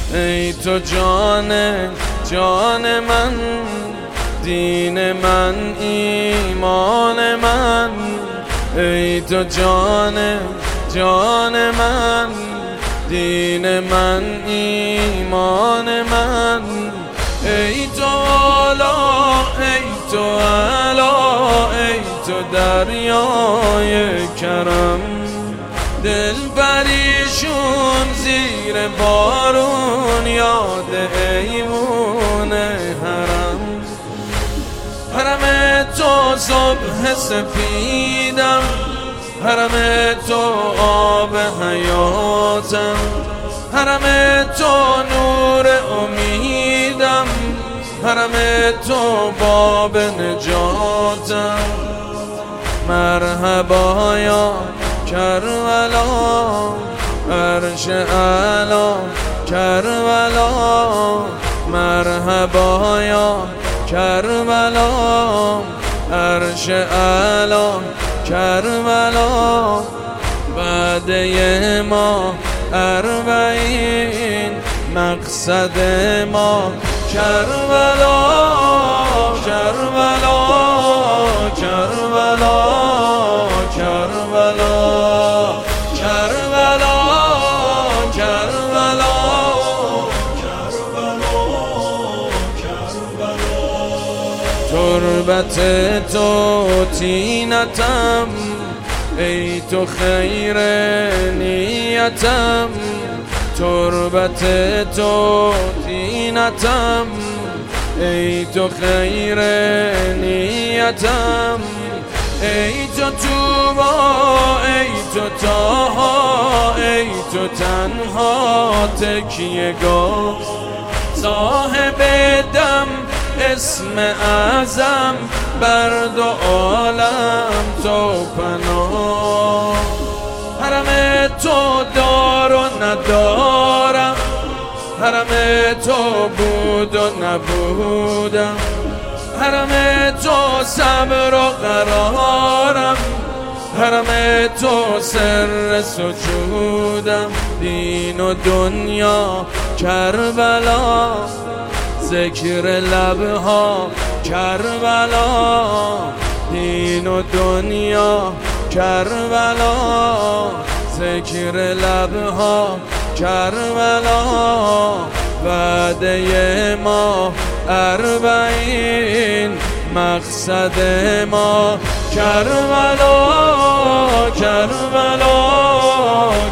ای تو جان جان من، دین من ایمان من. ای تو جان جان من، دین من ایمان من. ای تو والا ای تو علا، ای تو دریای کرم. دل بریشون زیر بارون، یاد ایوون حرم. حرم تو صبح سپیدم، حرم تو آب حیاتم. حرم تو نور امیدم، حرم تو باب نجاتم. مرحبا یا کربلا، عرش اعلا کربلا. مرحبا یا کربلا، عرش اعلا کربلا. وعده ما اربعین، مقصد ما کربلا کربلا کربلا کربلا کربلا کربلا کربلا. تربت تو طینتم، ای تو خیر نیتم. تربت تو طینتم، ای تو خیر نیتم. ای تو توبا ای تو تاها، ای تو تنها تکیه گاه. صاحب دم اسم اعظم، بر دو عالم تو پناه. حرم تو دار و ندارم، حرم تو بود و نبودم. حرم تو صبر و قرارم، حرم تو سر سجودم. دین و دنیا کربلا، ذکر لبها کربلا. دین و دنیا کربلا، ذکر لبها کربلا. وعده ما اربعین، مقصد ما کربلا کربلا